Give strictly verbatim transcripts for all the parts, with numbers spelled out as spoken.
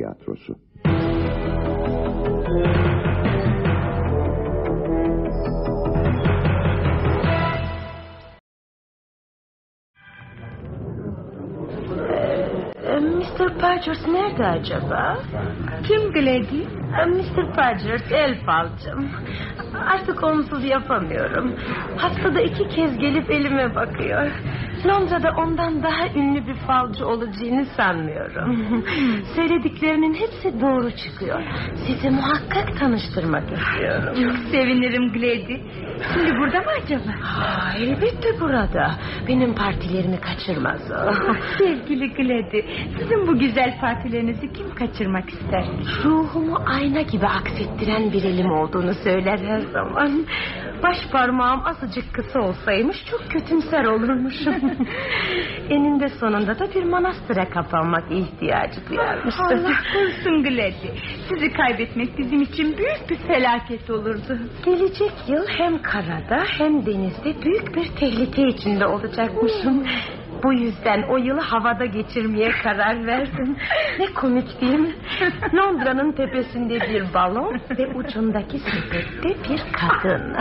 tiyatrosu. mister Podgers nerede acaba? Kim Glady? mister Podgers, el falcım. Artık onsuz yapamıyorum. Haftada iki kez gelip elime bakıyor. Londra'da ondan daha ünlü bir falcı olacağını sanmıyorum. Söylediklerinin hepsi doğru çıkıyor. Sizi muhakkak tanıştırmak istiyorum. Çok sevinirim Glady. Şimdi burada mı acaba? Ha, elbette burada. Benim partilerimi kaçırmaz o. Sevgili Glady, sizin bu güzel partilerinizi kim kaçırmak ister? Ruhumu ayna gibi aksettiren bir elim olduğunu söyler her zaman. Baş parmağım azıcık kısa olsaymış çok kötümser olurmuşum. Eninde sonunda da bir manastıra kapanmak ihtiyacı duyarmıştım. Allah korusun Glady. Sizi kaybetmek bizim için büyük bir felaket olurdu. Gelecek yıl hem karada hem denizde büyük bir tehlike içinde olacakmışım. Bu yüzden o yılı havada geçirmeye karar verdim. Ne komik değil mi? Londra'nın tepesinde bir balon ve ucundaki sepette bir kadın.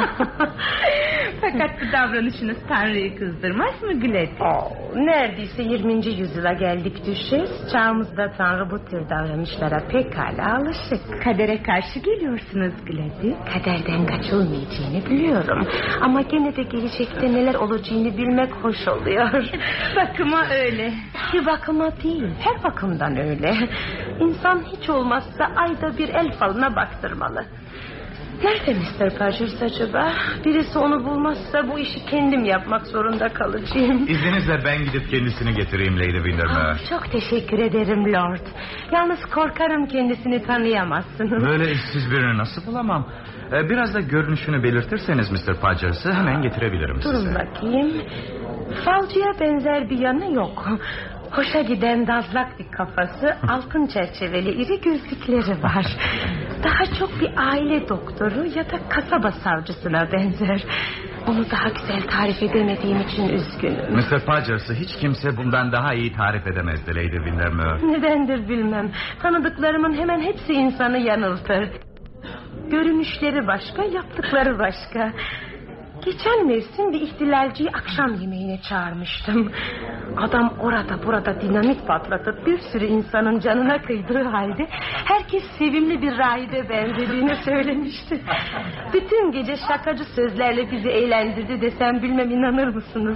Fakat bu davranışınız Tanrı'yı kızdırmaz mı Glady? Oh, neredeyse yirminci yüzyıla geldik düşes. Çağımızda Tanrı bu tür davranışlara pekala alışık. Kadere karşı geliyorsunuz Glady. Kaderden kaçılmayacağını biliyorum. Ama gene de gelecekte neler olacağını bilmek hoş oluyor. Bakıma öyle. Bir bakıma değil, her bakımdan öyle. İnsan hiç olmazsa ayda bir el falına baktırmalı. Nerede mister Podgers acaba? Birisi onu bulmazsa bu işi kendim yapmak zorunda kalacağım. İzninizle ben gidip kendisini getireyim Lady Windermere. Oh, çok teşekkür ederim Lord. Yalnız korkarım kendisini tanıyamazsınız. Böyle işsiz birini nasıl bulamam? Ee, biraz da görünüşünü belirtirseniz mister Podgers'ı hemen getirebilirim size. Durun bakayım. Falcıya benzer bir yanı yok. Hoşa giden dazlak bir kafası, altın çerçeveli iri gözlükleri var. Daha çok bir aile doktoru ya da kasaba savcısına benzer. Onu daha güzel tarif edemediğim için üzgünüm. mister Podgers'ı hiç kimse bundan daha iyi tarif edemezdi Lady Windermere. Nedendir bilmem. Tanıdıklarımın hemen hepsi insanı yanıltır. Görünüşleri başka, yaptıkları başka. Geçen mevsim bir ihtilalciyi akşam yemeğine çağırmıştım. Adam orada burada dinamit patlatıp bir sürü insanın canına kıydığı halde herkes sevimli bir rahibe benzediğini söylemişti. Bütün gece şakacı sözlerle bizi eğlendirdi desem bilmem inanır mısınız?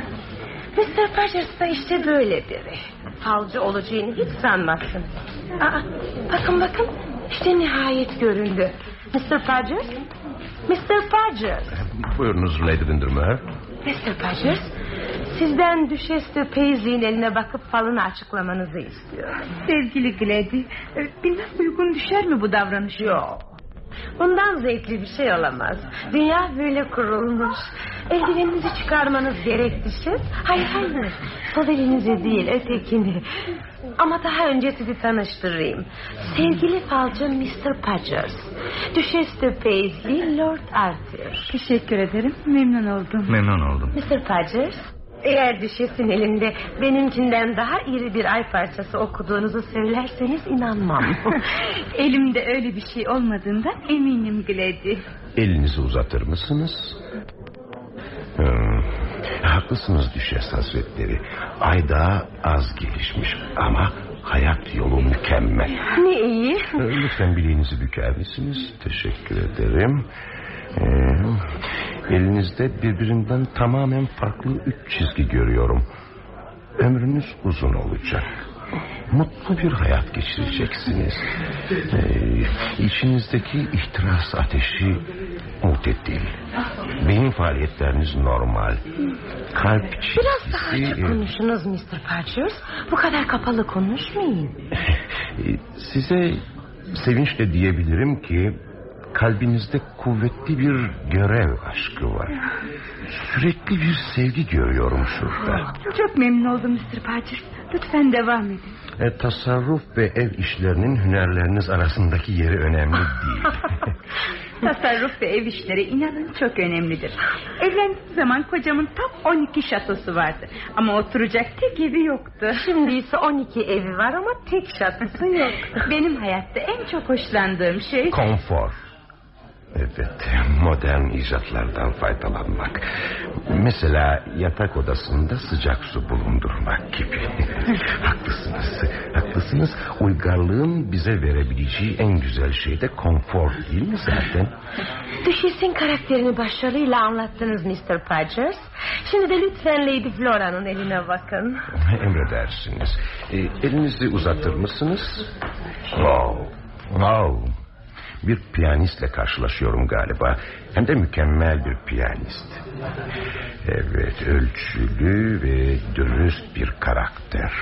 mister Podgers da işte böyle biri. Falcı olacağını hiç sanmazsın. Aa, bakın bakın işte nihayet göründü. mister Podgers? mister Podgers. Buyurunuz Lady Windermere. mister Podgers, sizden Düşes de Paisley'in eline bakıp falını açıklamanızı istiyorum. Sevgili Glady, bilmem uygun düşer mi bu davranış? Yok. Bundan zevkli bir şey olamaz. Dünya böyle kurulmuş. Eldiveninizi çıkarmanız gerek Düşes. Hayır hayır. Sol elinizi değil, ötekini. Ama daha önce sizi tanıştırayım. Sevgili falcı mister Podgers. Düşes de Paisley, Lord Arthur. Teşekkür ederim, memnun oldum. Memnun oldum. mister Podgers, eğer Düşes'in elinde benimkinden daha iri bir ay parçası okuduğunuzu söylerseniz inanmam. Elimde öyle bir şey olmadığından eminim Glady. Elinizi uzatır mısınız? Hmm, haklısınız Düşes Hazretleri. Ay daha az gelişmiş ama hayat yolu mükemmel. Ne iyi. Lütfen bileğinizi büker misiniz? Teşekkür ederim. Ee, elinizde birbirinden tamamen farklı üç çizgi görüyorum. Ömrünüz uzun olacak. Mutlu bir hayat geçireceksiniz. Ee, içinizdeki ihtiras ateşi mutedil. Beyin faaliyetleriniz normal. Kalp çizgisi... Biraz daha açık konuşunuz mister Podgers. Bu kadar kapalı konuşmayın. Size sevinçle diyebilirim ki kalbinizde kuvvetli bir görev aşkı var. Sürekli bir sevgi görüyorum şurada. Çok memnun oldum mister Podgers. Lütfen devam edin. E, tasarruf ve ev işlerinin hünerleriniz arasındaki yeri önemli değil. Tasarruf ve ev işleri inanın çok önemlidir. Evlendiğim zaman kocamın tam on iki şatosu vardı. Ama oturacak tek evi yoktu. Şimdi ise on iki evi var ama tek şatosu yok. Benim hayatta en çok hoşlandığım şey... Konfor. Evet, modern icatlardan faydalanmak. Mesela yatak odasında sıcak su bulundurmak gibi. Haklısınız, haklısınız. Uygarlığın bize verebileceği en güzel şey de konfor değil mi zaten? Düşesin karakterini başarıyla anlattınız mister Podgers. Şimdi de lütfen Lady Flora'nın eline bakın. Emredersiniz. E, elinizi uzatır mısınız? Wow, wow. Bir piyanistle karşılaşıyorum galiba. Hem de mükemmel bir piyanist. Evet, ölçülü ve dürüst bir karakter.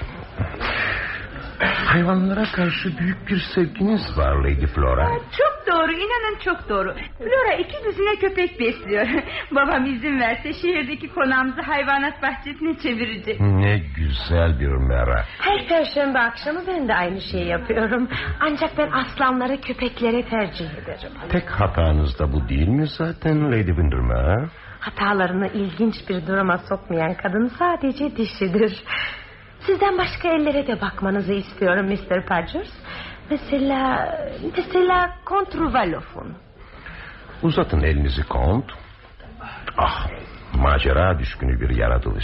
Hayvanlara karşı büyük bir sevginiz var Lady Flora. Aa, çok doğru, inanın çok doğru. Flora iki düzine köpek besliyor. Babam izin verse şehirdeki konağımızı hayvanat bahçesine çevirecek. Ne güzel bir merak. Her perşembe akşamı ben de aynı şeyi yapıyorum. Ancak ben aslanları köpeklere tercih ederim. Tek hatanız da bu değil mi zaten Lady Windermere? Hatalarını ilginç bir duruma sokmayan kadın sadece dişidir. Sizden başka ellere de bakmanızı istiyorum mister Podgers. Mesela Mesela Kont Ruvalof'un. Uzatın elinizi Kont. Ah, macera düşkünü bir yaratılış.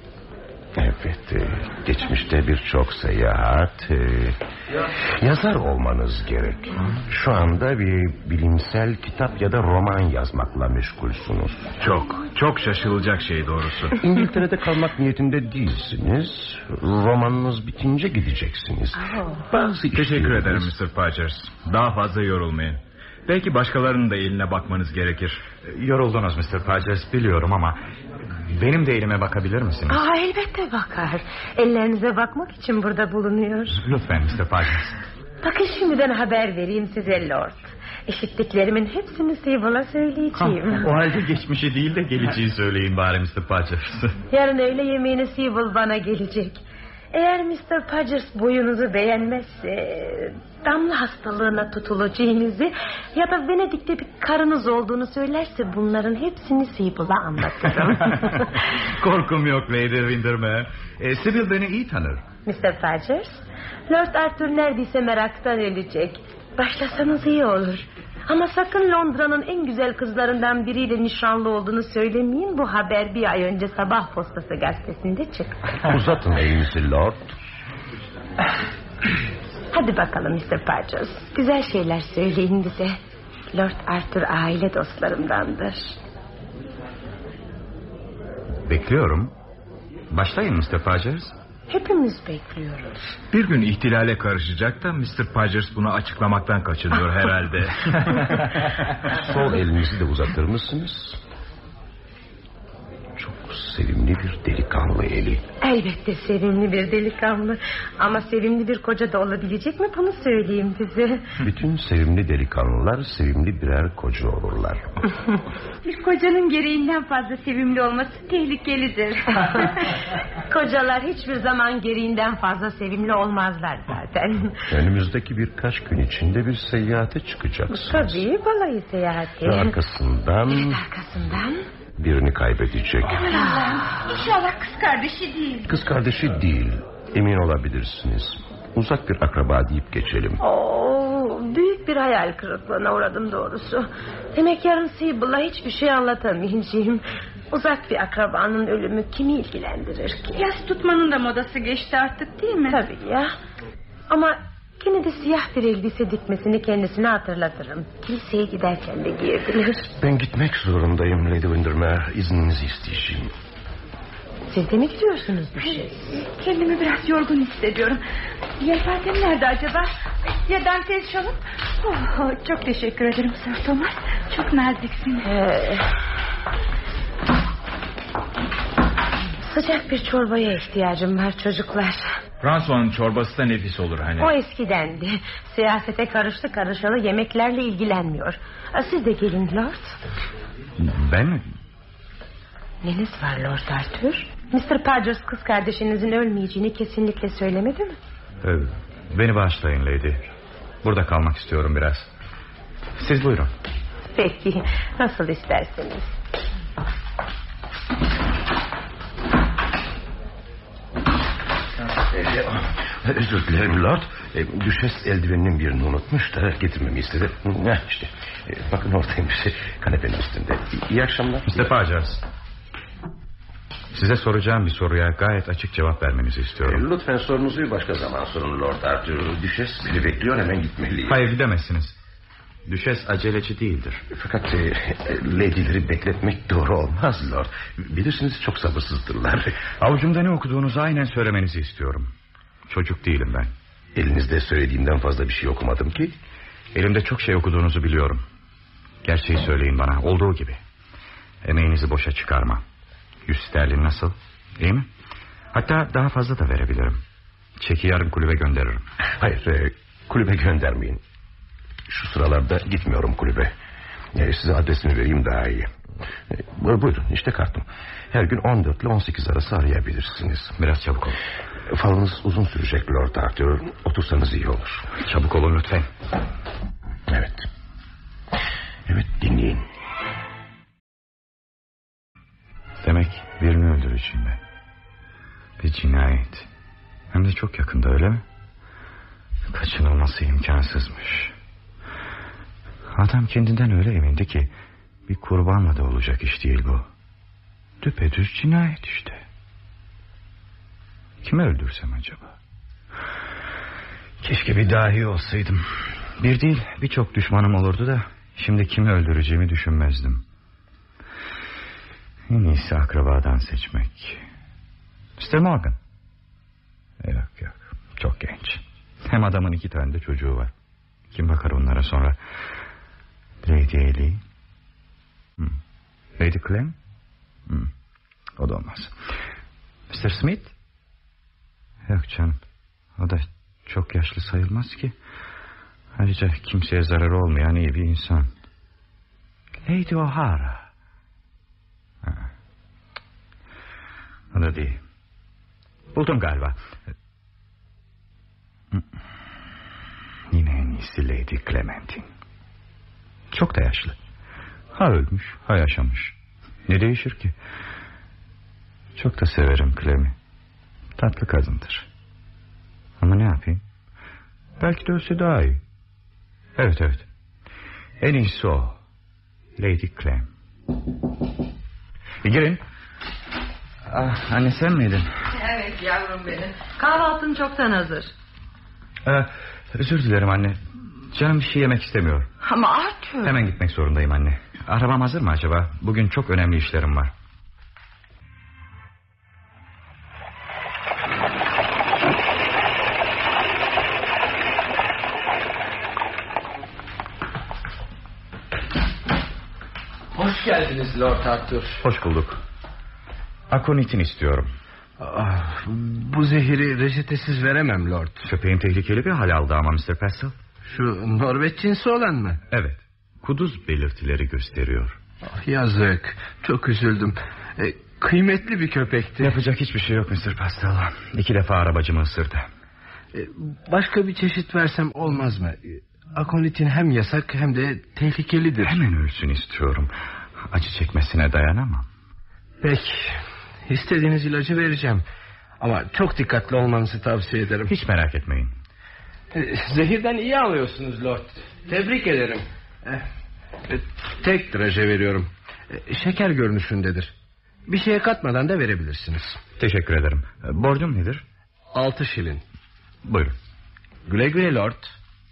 Evet, e, geçmişte birçok seyahat, e, yazar olmanız gerek. Şu anda bir bilimsel kitap ya da roman yazmakla meşgulsünüz. Çok, çok şaşılacak şey doğrusu. İngiltere'de kalmak niyetinde değilsiniz. Romanınız bitince gideceksiniz. Bazı Teşekkür işleriniz... ederim mister Podgers. Daha fazla yorulmayın. Belki başkalarının da eline bakmanız gerekir. Yoruldunuz mister Podgers biliyorum ama... benim de elime bakabilir misiniz? Aa, elbette bakar. Ellerinize bakmak için burada bulunuyor. Lütfen mister Podgers. Bakın şimdiden haber vereyim size Lord. İşittiklerimin hepsini Sibyl'a söyleyeceğim. O halde geçmişi değil de geleceği söyleyin bari mister Podgers. Yarın öğle yemeğine Sibyl bana gelecek. Eğer mister Podgers boyunuzu beğenmezse... damla hastalığına tutulacağınızı... ya da Venedik'te bir karınız olduğunu söylerse... bunların hepsini Sibyl'a anlatırım. Korkum yok Lady Windermere. e, Sibyl beni iyi tanır. mister Podgers, Lord Arthur neredeyse meraktan ölecek. Başlasanız iyi olur. Ama sakın Londra'nın en güzel kızlarından biriyle nişanlı olduğunu söylemeyin. Bu haber bir ay önce Sabah Postası gazetesinde çıktı. Uzatın elinizi Lord. Hadi bakalım mister Podgers. Güzel şeyler söyleyin bize. Lord Arthur aile dostlarımdandır. Bekliyorum. Başlayın mister Podgers. Hepimiz bekliyoruz. Bir gün ihtilale karışacak da mister Podgers bunu açıklamaktan kaçınıyor herhalde. Sol elinizi de uzatır mısınız? Çok sevimli bir delikanlı eli. Elbette sevimli bir delikanlı. Ama sevimli bir koca da olabilecek mi, bunu söyleyeyim size. Bütün sevimli delikanlılar sevimli birer koca olurlar. Bir kocanın gereğinden fazla sevimli olması tehlikelidir. Kocalar hiçbir zaman gereğinden fazla sevimli olmazlar zaten. Önümüzdeki birkaç gün içinde bir seyahate çıkacaksınız. Tabii, balayı seyahati. Ve arkasından... Evet, arkasından... birini kaybedecek. İnşallah kız kardeşi değil. Kız kardeşi değil, emin olabilirsiniz. Uzak bir akraba deyip geçelim. Oo, büyük bir hayal kırıklığına uğradım doğrusu. Demek yarın Sibyl'a hiçbir şey anlatamayacağım. Uzak bir akrabanın ölümü kimi ilgilendirir ki? Yas tutmanın da modası geçti artık değil mi? Tabii ya. Ama yine de siyah bir elbise dikmesini kendisine hatırlatırım. Kiliseye giderken de giyebilir. Ben gitmek zorundayım Lady Windermere. İzninizi isteyeceğim. Siz de mi gidiyorsunuz bir şey? Kendimi biraz yorgun hissediyorum. Yelpazem nerede acaba? Ya dantel şalım? Oh, çok teşekkür ederim Sir Thomas. Çok naziksin. Ee, sıcak bir çorbaya ihtiyacım var çocuklar. François'un çorbası da nefis olur hani. O eskidendi. Siyasete karıştı karışalı yemeklerle ilgilenmiyor. Siz de gelin Lord. Ben mi? Neniz var Lord Arthur? mister Podgers kız kardeşinizin ölmeyeceğini kesinlikle söylemedi mi? Ee, beni bağışlayın Lady. Burada kalmak istiyorum biraz. Siz buyurun. Peki, nasıl isterseniz. Ee, özür dilerim Lord. Ee, Düşes eldiveninin birini unutmuş da getirmemi istedi. Heh, işte. Ee, bakın oradaymış. Kanepenin üstünde. İyi akşamlar. mister Pagers, size soracağım bir soruya gayet açık cevap vermenizi istiyorum. Ee, lütfen sorunuzu başka zaman sorun Lord Arthur. Düşes beni bekliyor, hemen gitmeliyim. Hayır, gidemezsiniz. Düşes aceleci değildir. Fakat e, lady'leri bekletmek doğru olmaz Lord. Bilirsiniz çok sabırsızdırlar. Avucumda ne okuduğunuzu aynen söylemenizi istiyorum. Çocuk değilim ben. Elinizde söylediğimden fazla bir şey okumadım ki. Elimde çok şey okuduğunuzu biliyorum. Gerçeği söyleyin bana, olduğu gibi. Emeğinizi boşa çıkarma. Yüz sterlin nasıl? İyi mi? Hatta daha fazla da verebilirim. Çeki yarın kulübe gönderirim. Hayır, e, kulübe göndermeyin. Şu sıralarda gitmiyorum kulübe. E, size adresimi vereyim daha iyi. E, buyurun, işte kartım. Her gün on dört ile on sekiz arası arayabilirsiniz. Biraz çabuk olun. Falınız uzun sürecek Lord Arthur. Otursanız iyi olur. Çabuk olun lütfen. Evet. Evet, dinleyin. Demek birini öldüreceğim ben. Bir cinayet. Hem de çok yakında, öyle mi? Kaçınılması imkansızmış. Adam kendinden öyle emindi ki bir kurbanla da olacak iş değil bu. Düpedüz cinayet işte. Kimi öldürsem acaba? Keşke bir dahi olsaydım. Bir değil, birçok düşmanım olurdu da şimdi kimi öldüreceğimi düşünmezdim. En iyisi akrabadan seçmek. mister Morgan. Yok yok, çok genç. Hem adamın iki tane de çocuğu var. Kim bakar onlara sonra? Lady Ailey. Hmm. Lady Clem. Hmm. O da olmaz. mister Smith. Yok canım, o da çok yaşlı sayılmaz ki. Ayrıca kimseye zararı olmayan iyi bir insan. Lady O'Hara. Ha. O da değil. Buldum galiba. Yine en iyisi Lady Clementine. Çok da yaşlı. Ha ölmüş, ha yaşamış. Ne değişir ki? Çok da severim Clem'i. Tatlı kadındır. Ama ne yapayım? Belki de ölse daha iyi. Evet evet. En iyisi o. Lady Clem. E, girin. Ah, anne sen miydin? Evet yavrum benim. Kahvaltın çoktan hazır. Ee, özür dilerim anne. Canım bir şey yemek istemiyor. Ama Arthur. Hemen gitmek zorundayım anne. Arabam hazır mı acaba? Bugün çok önemli işlerim var. Hoş geldiniz Lord Arthur. Hoş bulduk. Akonitin istiyorum. Ah, bu zehiri reçetesiz veremem Lord. Köpeğin tehlikeli bir hal aldı ama mister Pestell. Şu Norveç cinsi olan mı? Evet. Kuduz belirtileri gösteriyor. Ah, yazık. Çok üzüldüm. E, kıymetli bir köpekti. Yapacak hiçbir şey yok mister Pestell. İki defa arabacımı ısırdı. E, başka bir çeşit versem olmaz mı? E, Akonitin hem yasak hem de tehlikelidir. Hemen ölsün istiyorum. Acı çekmesine dayanamam. Peki. İstediğiniz ilacı vereceğim. Ama çok dikkatli olmanızı tavsiye ederim. Hiç merak etmeyin. E, zehirden iyi alıyorsunuz Lord. Tebrik ederim. E, e, tek draje veriyorum. E, şeker görünüşündedir. Bir şeye katmadan da verebilirsiniz. Teşekkür ederim. Borcum nedir? Altı şilin. Buyurun. Güle güle Lord.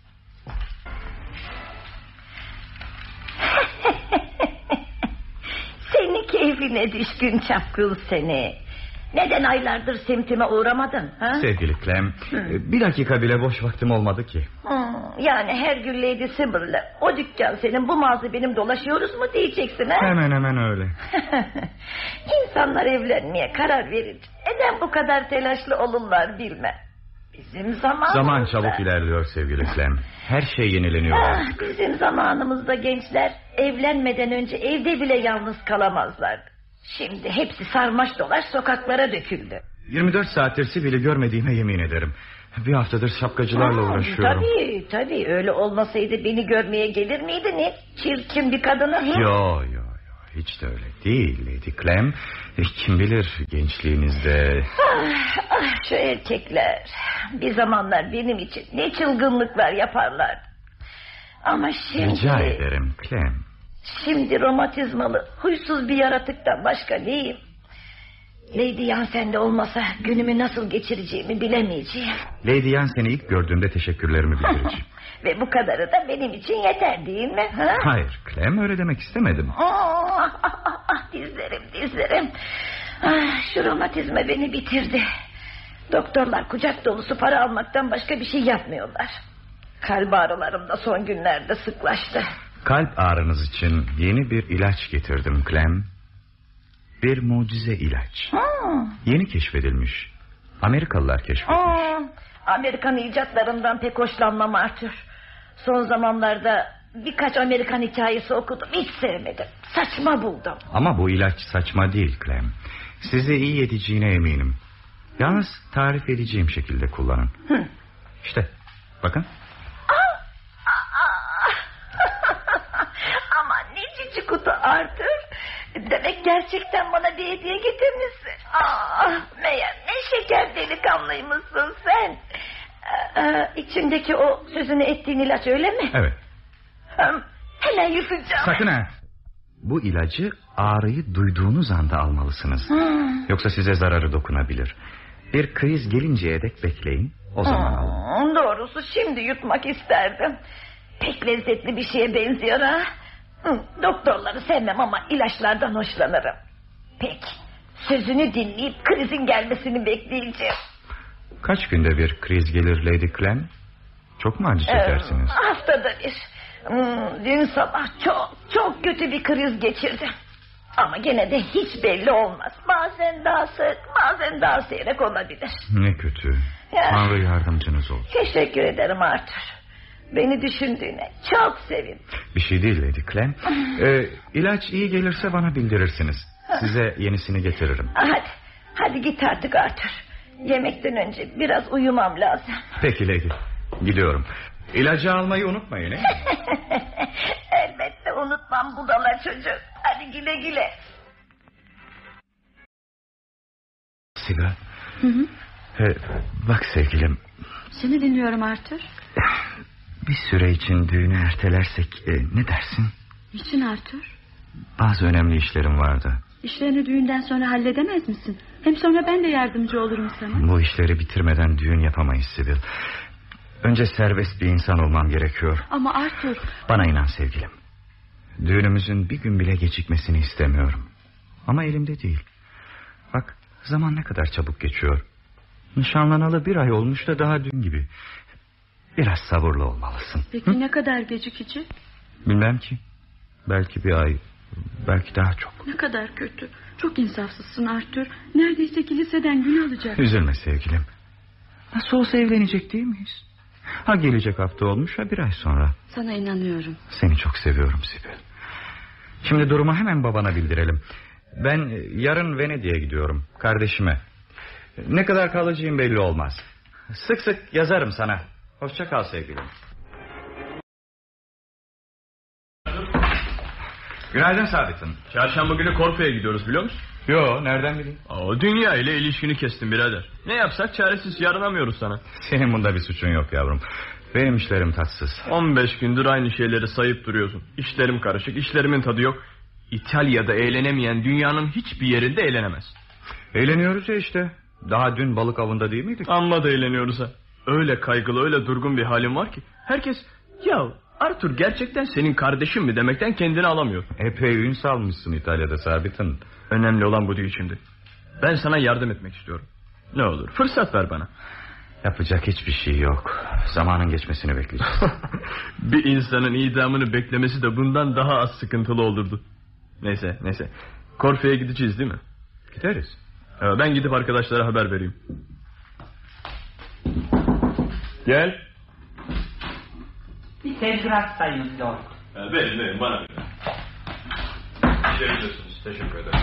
Seni keyfine düşkün çapkın seni. Neden aylardır semtime uğramadın? Ha? Sevgili Clem, bir dakika bile boş vaktim olmadı ki. Hmm, yani her gün Lady Sybil'le o dükkan senin, bu mağaza benim, dolaşıyoruz mu diyeceksin ha? Hemen hemen öyle. İnsanlar evlenmeye karar verince neden bu kadar telaşlı olurlar bilmem. Bizim zamanımızda... Zaman çabuk ilerliyor sevgili Clem. Her şey yenileniyor. Ah, bizim zamanımızda gençler evlenmeden önce evde bile yalnız kalamazlardı. Şimdi hepsi sarmaş dolaş sokaklara döküldü. yirmi dört saattir Sibel'i görmediğime yemin ederim. Bir haftadır şapkacılarla Aa, uğraşıyorum. Tabii tabii, öyle olmasaydı beni görmeye gelir miydi? Ne çirkin bir kadına. Yo yo yo, hiç de öyle değil Lady Clem. Kim bilir gençliğinizde. Ah, ah, şu erkekler bir zamanlar benim için ne çılgınlıklar yaparlar. Ama şimdi... Rica ederim Clem. Şimdi romatizmalı huysuz bir yaratıktan başka neyim? Lady Yansen'de olmasa günümü nasıl geçireceğimi bilemeyeceğim. Lady Yansen'i ilk gördüğümde teşekkürlerimi bildireceğim. Ve bu kadarı da benim için yeter değil mi? Ha? Hayır Clem, öyle demek istemedim. Oh, ah, ah, ah, dizlerim dizlerim. Ah, şu romatizma beni bitirdi. Doktorlar kucak dolusu para almaktan başka bir şey yapmıyorlar. Kalp ağrılarım da son günlerde sıklaştı. Kalp ağrınız için yeni bir ilaç getirdim Clem. Bir mucize ilaç. Hmm. Yeni keşfedilmiş. Amerikalılar keşfetmiş. Hmm. Amerikan icatlarından pek hoşlanmam Arthur. Son zamanlarda birkaç Amerikan hikayesi okudum. Hiç sevmedim. Saçma buldum. Ama bu ilaç saçma değil Clem. Size iyi edeceğine eminim. Yalnız tarif edeceğim şekilde kullanın. Hı. İşte bakın. Aman ne cici kutu Arthur. Demek gerçekten bana bir hediye getirmişsin. Ah, meğer ne şeker delikanlıymışsın sen. Ee, içindeki o sözünü ettiğin ilaç öyle mi? Evet. Hem, hemen yutacağım. Sakın ha. Bu ilacı ağrıyı duyduğunuz anda almalısınız. Hmm. Yoksa size zararı dokunabilir. Bir kriz gelinceye dek bekleyin. O zaman hmm, alın. Doğrusu şimdi yutmak isterdim. Pek lezzetli bir şeye benziyor ha. Hı, doktorları sevmem ama ilaçlardan hoşlanırım. Peki, sözünü dinleyip krizin gelmesini bekleyeceğim. Kaç günde bir kriz gelir Lady Clem? Çok mu acı çekersiniz? Ee, haftada bir. Hmm, dün sabah çok çok kötü bir kriz geçirdim. Ama gene de hiç belli olmaz. Bazen daha sık, bazen daha seyrek olabilir. Ne kötü. Ya. Tanrı yardımcınız olsun. Teşekkür ederim Arthur. Beni düşündüğüne çok sevindim. Bir şey değil Lady Clem. ee, ilaç iyi gelirse bana bildirirsiniz. Size yenisini getiririm. Hadi, hadi git artık Arthur. Yemekten önce biraz uyumam lazım. Peki Lady, gidiyorum. İlacı almayı unutmayın. He? Elbette unutmam budala çocuk. Hadi güle güle. Sigara. Hı hı. Ee, bak sevgilim. Seni dinliyorum Arthur. Bir süre için düğünü ertelersek e, ne dersin? Niçin Arthur? Bazı önemli işlerim vardı. İşlerini düğünden sonra halledemez misin? Hem sonra ben de yardımcı olurum sana. Bu işleri bitirmeden düğün yapamayız Sibyl. Önce serbest bir insan olmam gerekiyor. Ama Arthur... Bana inan sevgilim. Düğünümüzün bir gün bile gecikmesini istemiyorum. Ama elimde değil. Bak zaman ne kadar çabuk geçiyor. Nişanlanalı bir ay olmuş da daha dün gibi. Biraz sabırlı olmalısın. Peki Hı? ne kadar gecikecek? Bilmem ki. Belki bir ay, belki daha çok. Ne kadar kötü. Çok insafsızsın Arthur. Neredeyse kiliseden gün alacak. Üzülme sevgilim. Nasıl olsa evlenecek değil miyiz? Ha gelecek hafta olmuş ha bir ay sonra. Sana inanıyorum. Seni çok seviyorum Sibyl. Şimdi durumu hemen babana bildirelim. Ben yarın Venedik'e gidiyorum. Kardeşime. Ne kadar kalacağım belli olmaz. Sık sık yazarım sana. Hoşça kal sevgilim. Günaydın Sabit'im. Çarşamba günü Korfu'ya gidiyoruz biliyor musun? Yo, nereden bileyim? O dünya ile ilişkini kestim birader. Ne yapsak çaresiz, yaranamıyoruz sana. Senin bunda bir suçun yok yavrum. Benim işlerim tatsız. on beş gündür aynı şeyleri sayıp duruyorsun. İşlerim karışık, işlerimin tadı yok. İtalya'da eğlenemeyen dünyanın hiçbir yerinde eğlenemez. Eğleniyoruz ya işte. Daha dün balık avında değil miydik? Amma da eğleniyoruz ha. Öyle kaygılı, öyle durgun bir halim var ki herkes ya Arthur gerçekten senin kardeşin mi demekten kendini alamıyor. Epey ün salmışsın İtalya'da Sabit'in. Önemli olan bu değil şimdi. Ben sana yardım etmek istiyorum. Ne olur fırsat ver bana. Yapacak hiçbir şey yok. Zamanın geçmesini bekleyeceğiz. Bir insanın idamını beklemesi de bundan daha az sıkıntılı olurdu. Neyse neyse. Korfu'ya gideceğiz değil mi? Gideriz. Ben gidip arkadaşlara haber vereyim. Gel. Bir telgraf sayınız Lord. Verin verin bana verin. İçeridersiniz. Teşekkür ederim.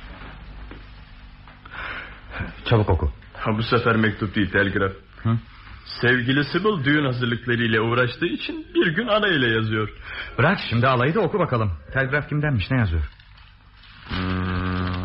Çabuk oku. Ha, bu sefer mektup değil telgraf. Hı? Sevgili Sybil düğün hazırlıklarıyla uğraştığı için bir gün ana ile yazıyor. Bırak şimdi alayı da oku bakalım. Telgraf kimdenmiş, ne yazıyor? Hmm.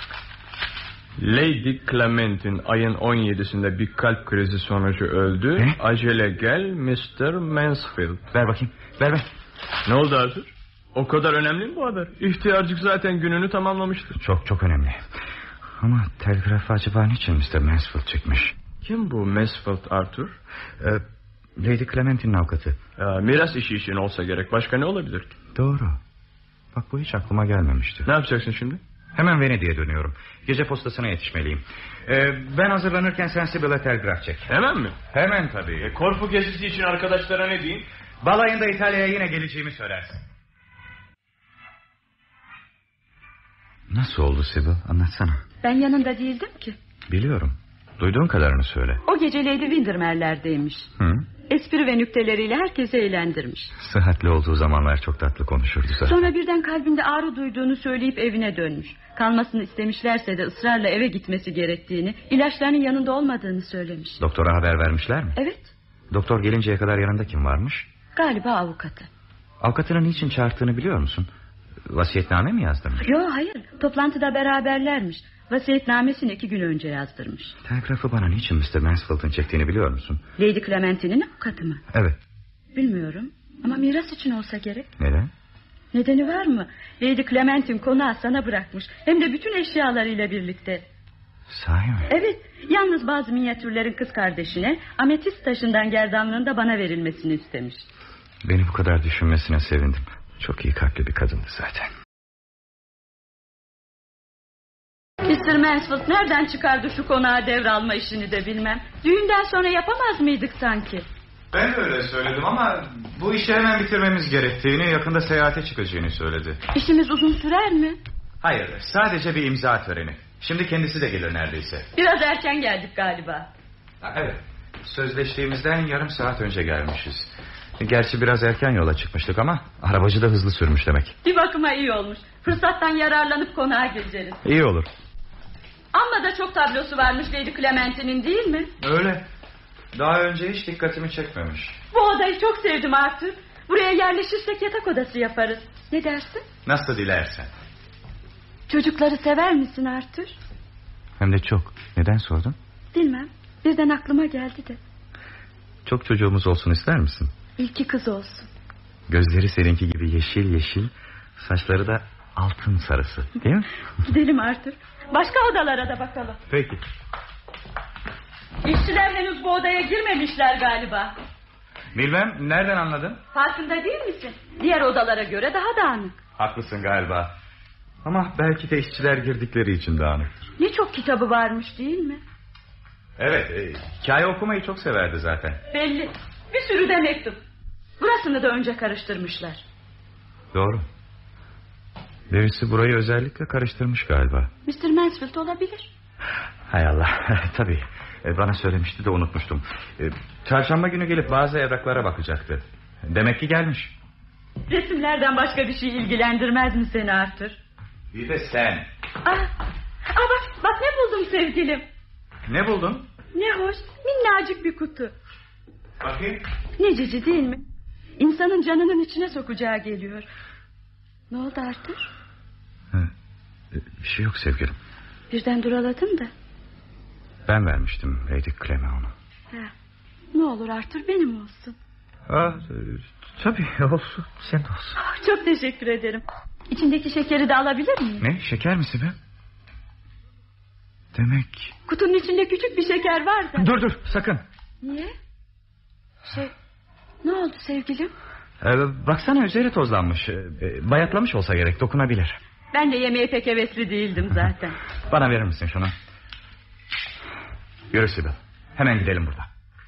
Lady Clementine ayın on yedisinde bir kalp krizi sonucu öldü. Ne? Acele gel mister Mansfield. Ver bakayım, ver ver. Ne oldu Arthur? O kadar önemli mi bu haber? İhtiyarcık zaten gününü tamamlamıştı. Çok çok önemli. Ama telgrafı acaba niçin mister Mansfield çekmiş? Kim bu Mansfield Arthur? Ee, Lady Clementine'in avukatı. Ya, miras işi için olsa gerek. Başka ne olabilir ki? Doğru. Bak bu hiç aklıma gelmemişti. Ne yapacaksın şimdi? Hemen Venedik'e dönüyorum. Gece postasına yetişmeliyim. Ee, ben hazırlanırken sen Sibyl'e telgraf çek. Hemen mi? Hemen tabii. E, Korfu gezisi için arkadaşlara ne diyeyim? Balayında İtalya'ya yine geleceğimi söylersin. Nasıl oldu Sibyl? Anlatsana. Ben yanında değildim ki. Biliyorum. Duyduğun kadarını söyle. O gece Lady Windermere'lerdeymiş. Hı? Espri ve nükteleriyle herkesi eğlendirmiş. Sıhhatli olduğu zamanlar çok tatlı konuşurdu zaten. Sonra birden kalbinde ağrı duyduğunu söyleyip evine dönmüş. Kalmasını istemişlerse de ısrarla eve gitmesi gerektiğini, ilaçlarının yanında olmadığını söylemiş. Doktora haber vermişler mi? Evet. Doktor gelinceye kadar yanında kim varmış? Galiba avukatı. Avukatını niçin çağırttığını biliyor musun? Vasiyetname mi yazdırmış? Yok hayır, toplantıda beraberlermiş. Vasiyetnamesini iki gün önce yazdırmış. Telgrafı bana niçin mister Mansfield'ın çektiğini biliyor musun? Lady Clementine'in avukatı mı? Evet. Bilmiyorum ama miras için olsa gerek. Neden? Nedeni var mı? Lady Clementine konağı sana bırakmış. Hem de bütün eşyalarıyla birlikte. Sahi mi? Evet, yalnız bazı minyatürlerin kız kardeşine ametist taşından gerdanlığında bana verilmesini istemiş. Beni bu kadar düşünmesine sevindim. Çok iyi kalpli bir kadındı zaten. mister Mansfield nereden çıkardı şu konağı devralma işini de bilmem. Düğünden sonra yapamaz mıydık sanki? Ben de öyle söyledim ama bu işi hemen bitirmemiz gerektiğini, yakında seyahate çıkacağını söyledi. İşimiz uzun sürer mi? Hayır, sadece bir imza töreni. Şimdi kendisi de gelir neredeyse. Biraz erken geldik galiba. Ha, evet, sözleştiğimizden yarım saat önce gelmişiz. Gerçi biraz erken yola çıkmıştık ama arabacı da hızlı sürmüş demek. Bir bakıma iyi olmuş. Fırsattan yararlanıp konağa gireceğiz. İyi olur. Amma da çok tablosu varmış Lady Clementine'in, değil mi? Öyle. Daha önce hiç dikkatimi çekmemiş. Bu odayı çok sevdim Arthur. Buraya yerleşirsek yatak odası yaparız. Ne dersin? Nasıl dilersen. Çocukları sever misin Arthur? Hem de çok. Neden sordun? Bilmem. Birden aklıma geldi de. Çok çocuğumuz olsun ister misin? İlki kız olsun. Gözleri seninki gibi yeşil yeşil, saçları da altın sarısı, değil mi? Gidelim Arthur. Başka odalara da bakalım. Peki. İşçiler henüz bu odaya girmemişler galiba. Bilmem, nereden anladın? Farkında değil misin? Diğer odalara göre daha dağınık. Haklısın galiba. Ama belki de işçiler girdikleri için dağınıktır. Ne çok kitabı varmış değil mi? Evet, e, hikaye okumayı çok severdi zaten. Belli. Bir sürü de mektup. Burasını da önce karıştırmışlar. Doğru. Birisi burayı özellikle karıştırmış galiba. mister Mansfield olabilir. Hay Allah, tabii. E, bana söylemişti de unutmuştum. E, çarşamba günü gelip bazı evraklara bakacaktı. Demek ki gelmiş. Resimlerden başka bir şey ilgilendirmez mi seni Arthur? Bir de sen. Ah, ah bak, bak ne buldum sevgilim. Ne buldun? Ne hoş, minnacık bir kutu. Bakayım. Ne cici değil mi? İnsanın canının içine sokacağı geliyor. Ne oldu Arthur? Ha, bir şey yok sevgilim. Birden duraladın da. Ben vermiştim Lady Clem'e onu. Ha, ne olur Arthur benim olsun. Ha, tabii olsun, sen de olsun. Ah, çok teşekkür ederim. İçindeki şekeri de alabilir miyim? Ne, şeker misin be? Demek... Kutunun içinde küçük bir şeker var da. Dur dur sakın. Niye? Şey, ne oldu sevgilim? Ee, baksana üzeri tozlanmış. Ee, bayatlamış olsa gerek, dokunabilir. Ben de yemeğe pek hevesli değildim zaten. Bana verir misin şunu? Yürü Sibyl, hemen gidelim buradan.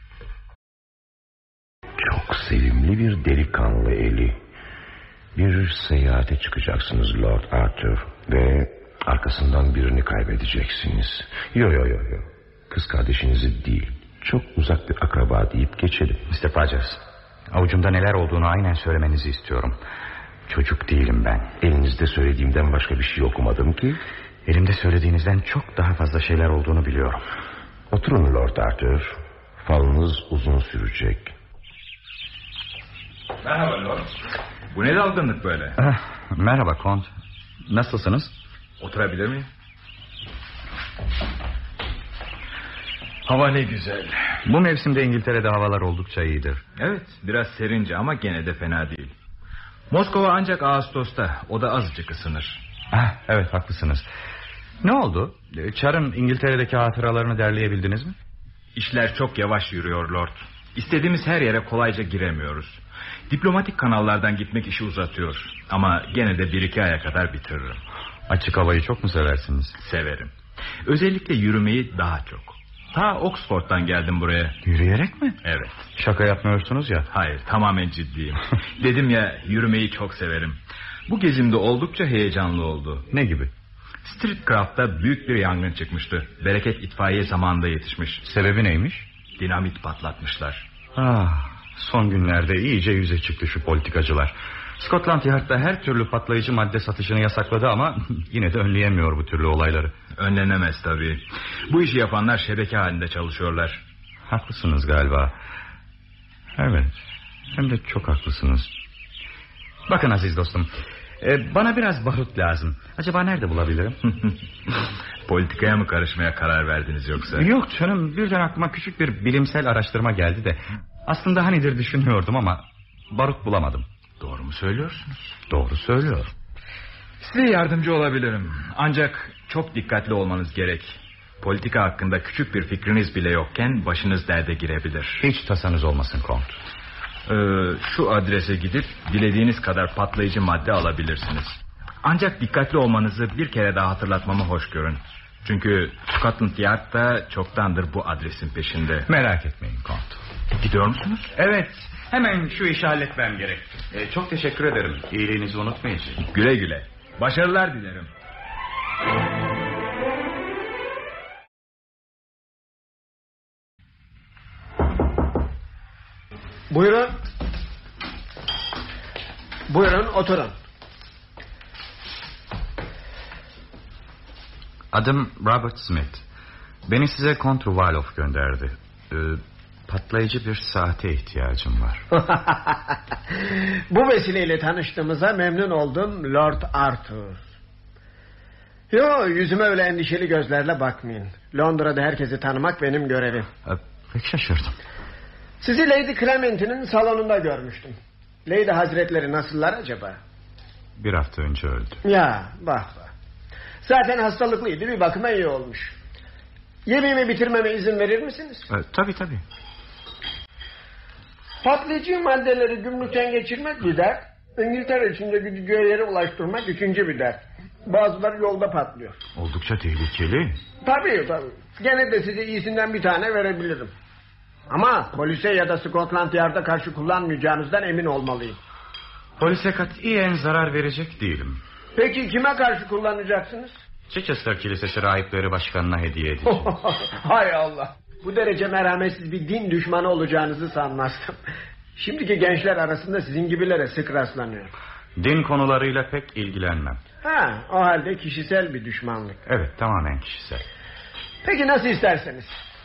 Çok sevimli bir delikanlı eli. Bir seyahate çıkacaksınız Lord Arthur ve arkasından birini kaybedeceksiniz. Yo yo yo yo. Kız kardeşinizi değil, çok uzak bir akraba deyip geçelim. mister Rogers, avucumda neler olduğunu aynen söylemenizi istiyorum. Çocuk değilim ben. Elinizde söylediğimden başka bir şey okumadım ki. Elimde söylediğinizden çok daha fazla şeyler olduğunu biliyorum. Oturun Lord Arthur. falınız uzun sürecek. Merhaba Lord. Bu ne dalgınlık böyle? Ah, merhaba Kont. Nasılsınız? Oturabilir miyim? Hava ne güzel. Bu mevsimde İngiltere'de havalar oldukça iyidir. Evet, biraz serince ama gene de fena değil. Moskova ancak Ağustos'ta, o da azıcık ısınır. Ah, evet haklısınız. Ne oldu? Çar'ın İngiltere'deki hatıralarını derleyebildiniz mi? İşler çok yavaş yürüyor Lord. İstediğimiz her yere kolayca giremiyoruz. Diplomatik kanallardan gitmek işi uzatıyor. Ama gene de bir iki aya kadar bitiririm. Açık havayı çok mu seversiniz? Severim. Özellikle yürümeyi daha çok. Ta Oxford'dan geldim buraya. Yürüyerek mi? Evet. Şaka yapmıyorsunuz ya. Hayır, tamamen ciddiyim. Dedim ya, yürümeyi çok severim. Bu gezimde oldukça heyecanlı oldu. Ne gibi? Streetcraft'ta büyük bir yangın çıkmıştı. Bereket itfaiye zamanında yetişmiş. Sebebi neymiş? Dinamit patlatmışlar. Ah, son günlerde iyice yüze çıktı şu politikacılar. Scotland Yard'da her türlü patlayıcı madde satışını yasakladı ama yine de önleyemiyor bu türlü olayları. Önlenemez tabii. Bu işi yapanlar şebeke halinde çalışıyorlar. Haklısınız galiba. Evet, hem de çok haklısınız. Bakın aziz dostum, e, bana biraz barut lazım. Acaba nerede bulabilirim? Politikaya mı karışmaya karar verdiniz yoksa? Yok canım, birden aklıma küçük bir bilimsel araştırma geldi de. Aslında hanidir düşünüyordum ama barut bulamadım. Doğru mu söylüyorsunuz? Doğru söylüyor. Size yardımcı olabilirim. Ancak çok dikkatli olmanız gerek. Politika hakkında küçük bir fikriniz bile yokken başınız derde girebilir. Hiç tasanız olmasın Kont. Ee, şu adrese gidip dilediğiniz kadar patlayıcı madde alabilirsiniz. Ancak dikkatli olmanızı bir kere daha hatırlatmamı hoş görün. Çünkü Scotland Yard da çoktandır bu adresin peşinde. Merak etmeyin Kont. Gidiyor musunuz? Evet, hemen şu işi halletmem gerek. Ee, çok teşekkür ederim. İyiliğinizi unutmayacağım. Güle güle. Başarılar dilerim. Buyurun. Buyurun oturun. Adım Robert Smith. Beni size Kont Ruvalov gönderdi. Ee, patlayıcı bir saate ihtiyacım var. Bu vesileyle tanıştığımıza memnun oldum Lord Arthur. Yo, yüzüme öyle endişeli gözlerle bakmayın. Londra'da herkesi tanımak benim görevim. Ee, pek şaşırdım. Sizi Lady Clementine'in salonunda görmüştüm. Lady Hazretleri nasıllar acaba? Bir hafta önce öldü. Ya bak bak. Zaten hastalıklıydı, bir bakıma iyi olmuş. Yemeğimi bitirmeme izin verir misiniz? Ee, tabii tabii. Patlayıcı maddeleri gümrükten geçirmek bir dert. İngiltere içinde gideceği yere ulaştırmak ikinci bir dert. Bazıları yolda patlıyor. Oldukça tehlikeli. Tabii tabii. Gene de size iyisinden bir tane verebilirim. Ama polise ya da Scotland Yard'a karşı kullanmayacağınızdan emin olmalıyım. Polise katiyen zarar verecek değilim. Peki kime karşı kullanacaksınız? Chichester Kilisesi rahipleri başkanına hediye edeceğim. Hay Allah. Bu derece merhametsiz bir din düşmanı olacağınızı sanmazdım. Şimdiki gençler arasında sizin gibilere sık rastlanıyor. Din konularıyla pek ilgilenmem. Ha, o halde kişisel bir düşmanlık. Evet, tamamen kişisel. Peki nasıl isterseniz.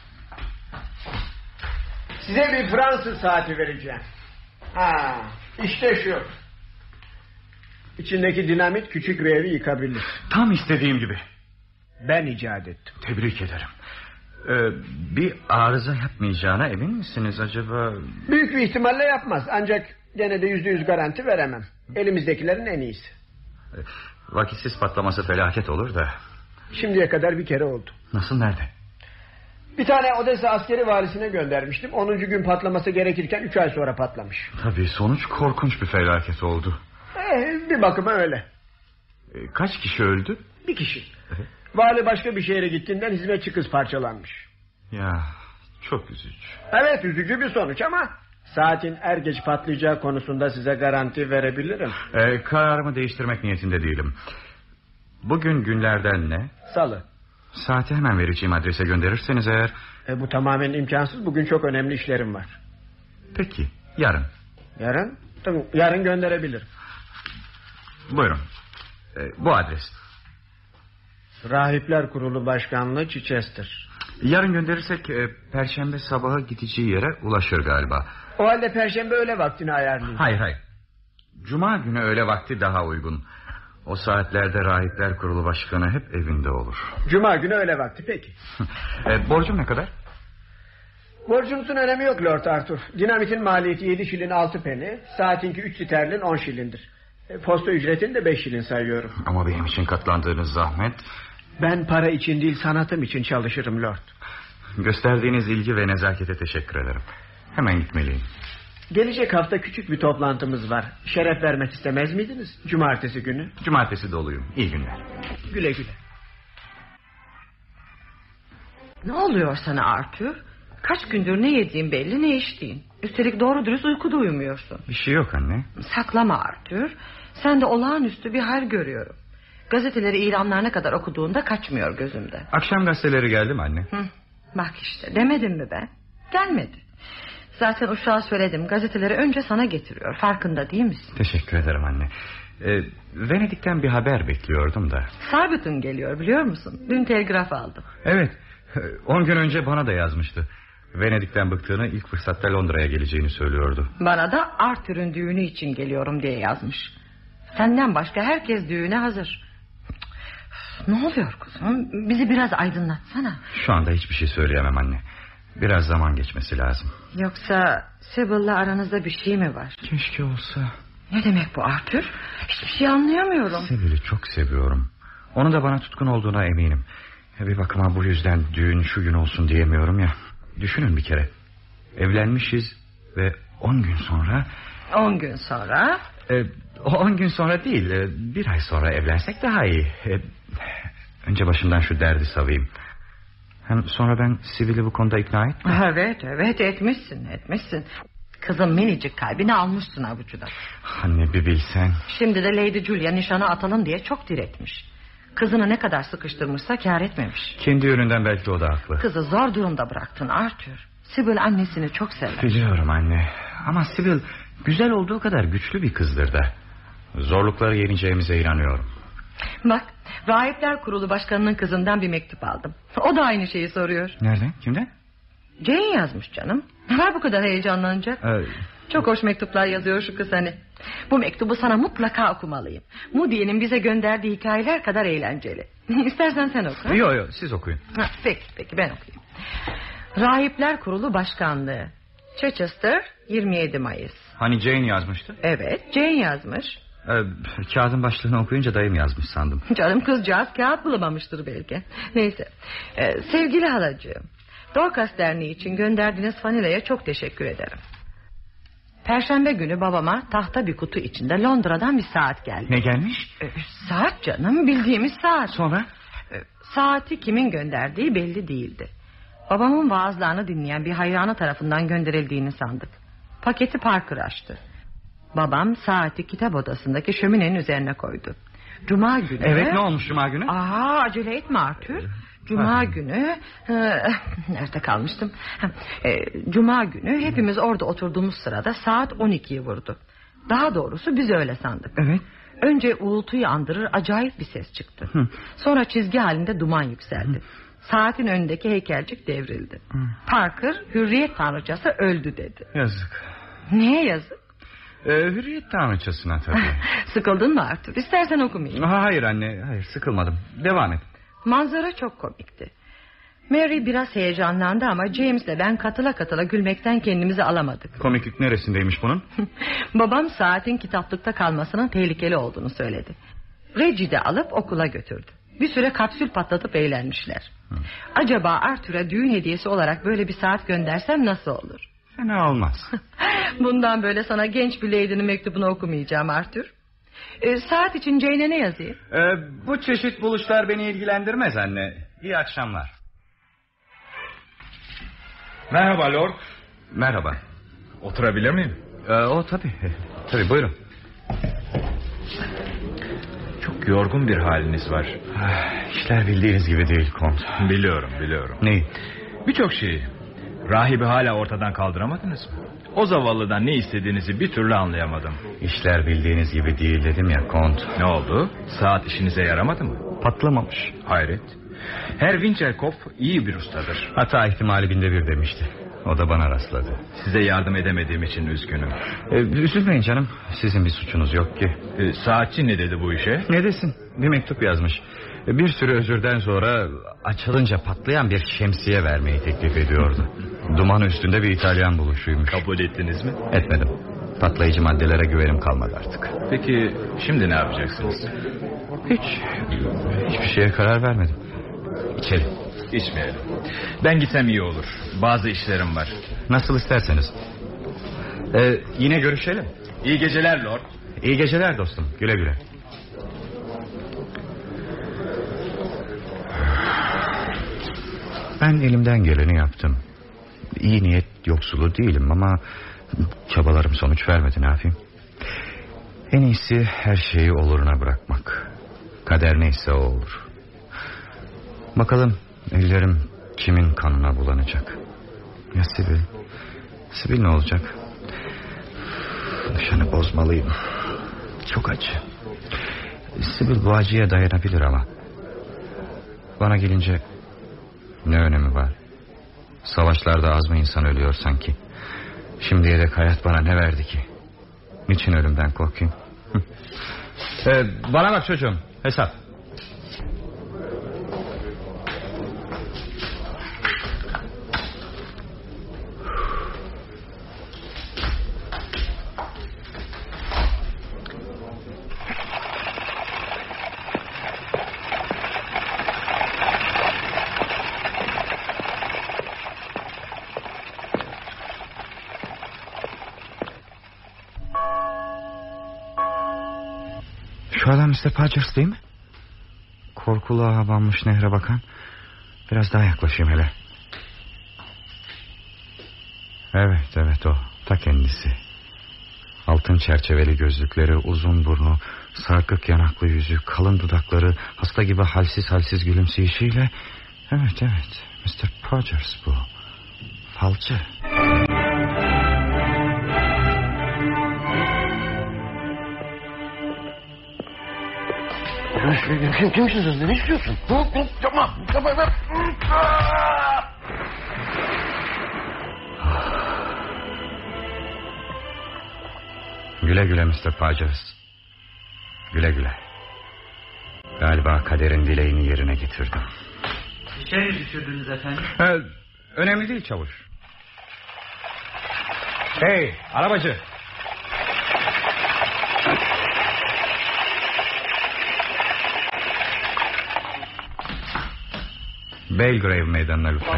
Size bir Fransız saati vereceğim. Ha, işte şu. İçindeki dinamit küçük bir evi yıkabilir. Tam istediğim gibi. Ben icat ettim. Tebrik ederim. Ee, bir arıza yapmayacağına emin misiniz acaba? Büyük bir ihtimalle yapmaz. Ancak gene de yüzde yüz garanti veremem. Elimizdekilerin en iyisi. Ee, vakitsiz patlaması felaket olur da. Şimdiye kadar bir kere oldu. Nasıl, nerede? Bir tane Odessa askeri valisine göndermiştim. Onuncu gün patlaması gerekirken üç ay sonra patlamış. Tabii, sonuç korkunç bir felaket oldu. Ee, bir bakıma öyle. Ee, kaç kişi öldü? Bir kişi. Vali başka bir şehre gittiğinden hizmetçi kız parçalanmış. Ya, çok üzücü. Evet, üzücü bir sonuç ama saatin er geç patlayacağı konusunda size garanti verebilirim. Ee, kararımı değiştirmek niyetinde değilim. Bugün günlerden ne? Salı. Saati hemen vereceğim adrese gönderirseniz eğer. E, bu tamamen imkansız. Bugün çok önemli işlerim var. Peki, yarın. Yarın? Tamam, yarın gönderebilirim. Buyurun. Ee, bu adres. Rahipler Kurulu Başkanlığı, Chichester. Yarın gönderirsek e, Perşembe sabahı gideceği yere ulaşır galiba. O halde Perşembe öğle vaktini ayarlayın. Hayır hayır. Cuma günü öğle vakti daha uygun. O saatlerde Rahipler Kurulu Başkanı hep evinde olur. Cuma günü öğle vakti peki. e, borcum ne kadar? Borcunuzun önemi yok Lord Arthur. Dinamitin maliyeti yedi şilin altı peni. Saatinki üç sterlin on şilindir. E, posta ücretini de beş şilin sayıyorum. Ama benim için katlandığınız zahmet... Ben para için değil sanatım için çalışırım Lord. Gösterdiğiniz ilgi ve nezakete teşekkür ederim. Hemen gitmeliyim. Gelecek hafta küçük bir toplantımız var. Şeref vermek istemez miydiniz? Cumartesi günü. Cumartesi doluyum. İyi günler. Güle güle. Ne oluyor sana Arthur? Kaç gündür ne yediğin belli ne içtiğin. Üstelik doğru dürüst uykuda uyumuyorsun. Bir şey yok anne. Saklama Arthur. Sen de olağanüstü bir hal görüyorum. Gazeteleri ilanlarına kadar okuduğunda kaçmıyor gözümde. Akşam gazeteleri geldi mi anne? Hı, bak işte demedim mi ben? Gelmedi. Zaten uşağa söyledim, gazeteleri önce sana getiriyor. Farkında değil misin? Teşekkür ederim anne. ee, Venedik'ten bir haber bekliyordum da. Sargıt'ın geliyor biliyor musun? Dün telgraf aldım. Evet, on gün önce bana da yazmıştı. Venedik'ten bıktığını, ilk fırsatta Londra'ya geleceğini söylüyordu. Bana da Arthur'un düğünü için geliyorum diye yazmış. Senden başka herkes düğüne hazır. Ne oluyor kuzum? Bizi biraz aydınlatsana. Şu anda hiçbir şey söyleyemem anne. Biraz zaman geçmesi lazım. Yoksa Sibyl'la aranızda bir şey mi var? Keşke olsa. Ne demek bu Arthur? Hiçbir şey anlayamıyorum. Sibyl'i çok seviyorum. Onu da bana tutkun olduğuna eminim. Bir bakıma bu yüzden düğün şu gün olsun diyemiyorum ya. Düşünün bir kere. Evlenmişiz ve on gün sonra... On gün sonra? E, on gün sonra değil, e, bir ay sonra evlensek daha iyi. E, önce başımdan şu derdi savayım. Hem sonra ben Sibyl'i bu konuda ikna ettim. Evet evet etmişsin etmişsin. Kızın minicik kalbini almışsın avucuna. Anne bir bilsen. Şimdi de Lady Julia nişana atalım diye çok diretmiş. Kızını ne kadar sıkıştırmışsa kâr etmemiş. Kendi yönünden belki o da haklı. Kızı zor durumda bıraktın Arthur. Sibyl annesini çok sever. Biliyorum anne. Ama Sibyl güzel olduğu kadar güçlü bir kızdır da. Zorlukları yeneceğimize inanıyorum. Bak, Rahipler Kurulu Başkanı'nın kızından bir mektup aldım. O da aynı şeyi soruyor. Nereden? Kimden? Jane yazmış canım. Ne var bu kadar heyecanlanacak? Ee... Çok hoş mektuplar yazıyor şu kız hani. Bu mektubu sana mutlaka okumalıyım. Moody'nin bize gönderdiği hikayeler kadar eğlenceli. İstersen sen oku. Yok yok siz okuyun. Ha, peki peki ben okuyayım. Rahipler Kurulu Başkanlığı, Chichester, yirmi yedi Mayıs. Hani Jane yazmıştı? Evet, Jane yazmış. Ee, kağıdın başlığını okuyunca dayım yazmış sandım. Canım kızcağız kağıt bulamamıştır belki. Neyse, ee, sevgili halacığım, Dorcas Derneği için gönderdiğiniz fanilaya çok teşekkür ederim. Perşembe günü babama tahta bir kutu içinde Londra'dan bir saat geldi. Ne gelmiş? Ee, saat canım, bildiğimiz saat. Sonra? Ee, saati kimin gönderdiği belli değildi. Babamın vaazlarını dinleyen bir hayranı tarafından gönderildiğini sandık. Paketi Parker açtı. Babam saati kitap odasındaki şöminenin üzerine koydu. Cuma günü... Evet, ne olmuş Cuma günü? Aa, acele etme Arthur. Cuma Pardon. günü... E, nerede kalmıştım? E, Cuma günü hepimiz orada oturduğumuz sırada saat on ikiyi vurdu. Daha doğrusu biz öyle sandık. Evet. Önce uğultuyu andırır acayip bir ses çıktı. Hı. Sonra çizgi halinde duman yükseldi. Hı. Saatin önündeki heykelcik devrildi. Hı. Parker, hürriyet tanrıçası öldü dedi. Yazık. Neye yazık? Ee, hürriyet tanrıçasına tabii. Sıkıldın mı Arthur? İstersen okumayayım. Hayır anne, hayır sıkılmadım. Devam et. Manzara çok komikti. Mary biraz heyecanlandı ama James'le ben katıla katıla gülmekten kendimizi alamadık. Komiklik neresindeymiş bunun? Babam saatin kitaplıkta kalmasının tehlikeli olduğunu söyledi. Reggie'yi de alıp okula götürdü. Bir süre kapsül patlatıp eğlenmişler. Hı. Acaba Arthur'a düğün hediyesi olarak böyle bir saat göndersem nasıl olur? Fena olmaz. Bundan böyle sana genç bir lady'nin mektubunu okumayacağım Arthur. Ee, saat için Jane'e ne yazayım? Ee, bu çeşit buluşlar beni ilgilendirmez anne. İyi akşamlar. Merhaba Lord. Merhaba. Oturabilir miyim? Ee, o tabii. Tabii buyurun. Çok yorgun bir haliniz var. İşler bildiğiniz gibi değil Kont. Biliyorum biliyorum. Neyi? Birçok şeyi. Rahibi hala ortadan kaldıramadınız mı? O zavallıdan ne istediğinizi bir türlü anlayamadım. İşler bildiğiniz gibi değil dedim ya Kont. Ne oldu? Saat işinize yaramadı mı? Patlamamış. Hayret. Herr Winkelkopf iyi bir ustadır. Hata ihtimali binde bir demişti. O da bana rastladı. Size yardım edemediğim için üzgünüm. Ee, üzülmeyin canım. Sizin bir suçunuz yok ki. Ee, saatçi ne dedi bu işe? Ne desin? Bir mektup yazmış. Bir sürü özürden sonra açılınca patlayan bir şemsiye vermeyi teklif ediyordu. Duman üstünde bir İtalyan buluşuymuş. Kabul ettiniz mi? Etmedim. Patlayıcı maddelere güvenim kalmadı artık. Peki şimdi ne yapacaksınız? Hiç. Hiçbir şeye karar vermedim. İçelim. İçmeyelim. Ben gitsem iyi olur. Bazı işlerim var. Nasıl isterseniz. Ee, yine görüşelim. İyi geceler Lord. İyi geceler dostum. Güle güle. Ben elimden geleni yaptım. İyi niyet yoksulu değilim ama çabalarım sonuç vermedi, ne yapayım? En iyisi her şeyi oluruna bırakmak. Kader neyse o olur. Bakalım ellerim kimin kanına bulanacak? Ya Sibyl? Sibyl ne olacak? Nişanı bozmalıyım. Çok acı. Sibyl bu acıya dayanabilir ama bana gelince ne önemi var? Savaşlarda az mı insan ölüyor sanki? Şimdiye dek hayat bana ne verdi ki? Niçin ölümden korkayım? ee, bana bak çocuğum, hesap. Şu adam mister Podgers değil mi? Korkulu ağa banmış nehre bakan. Biraz daha yaklaşayım hele. Evet evet o. Ta kendisi. Altın çerçeveli gözlükleri, uzun burnu, sarkık yanaklı yüzü, kalın dudakları, hasta gibi halsiz halsiz gülümseyişiyle. Evet evet mister Podgers bu. Falcı. Kim, kimsiniz? Ne istiyorsun? Tamam, tamam. Güle güle mister Podgers. Güle güle. Galiba kaderin dileğini yerine getirdim. Bir şey mi düşürdünüz efendim? Ee, önemli değil çavuş. Hey arabacı. Belgrave meydanına lütfen.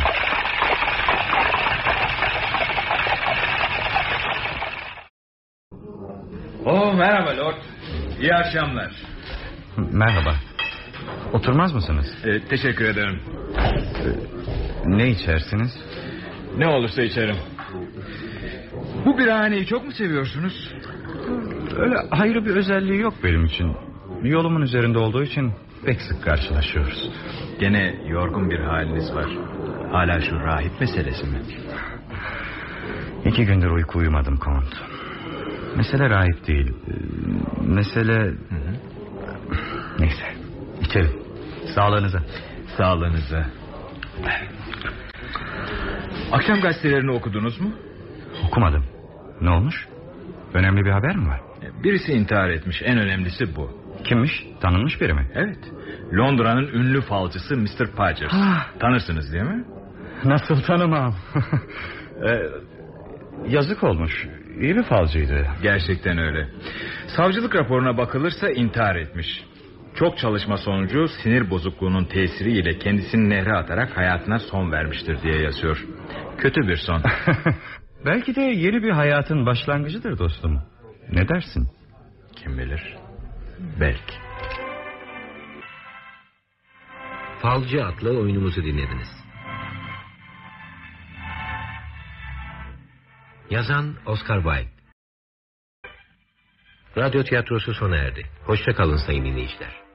Oh merhaba Lord. İyi akşamlar. Merhaba. Oturmaz mısınız? Ee, teşekkür ederim. Ee, ne içersiniz? Ne olursa içerim. Bu birahaneyi çok mu seviyorsunuz? Öyle ayrı bir özelliği yok benim için. Yolumun üzerinde olduğu için pek sık karşılaşıyoruz. Gene yorgun bir haliniz var. Hala şu rahip meselesi mi? İki gündür uyku uyumadım Kont. Mesele rahip değil. Mesele... Hı hı. Neyse içelim. Sağlığınıza. Sağlığınıza. Akşam gazetelerini okudunuz mu? Okumadım. Ne olmuş? Önemli bir haber mi var? Birisi intihar etmiş. En önemlisi bu. Kimmiş? Tanınmış biri mi? Evet. Londra'nın ünlü falcısı mister Podgers. Tanırsınız değil mi? Nasıl tanımam? ee, yazık olmuş. İyi bir falcıydı. Gerçekten öyle. Savcılık raporuna bakılırsa intihar etmiş. Çok çalışma sonucu sinir bozukluğunun tesiriyle kendisini nehre atarak hayatına son vermiştir diye yazıyor. Kötü bir son. Belki de yeni bir hayatın başlangıcıdır dostum. Ne dersin? Kim bilir? Belki. Falcı adlı oyunumuzu dinlediniz. Yazan Oscar Wilde. Radyo tiyatrosu sona erdi. Hoşça kalın sayın dinleyiciler.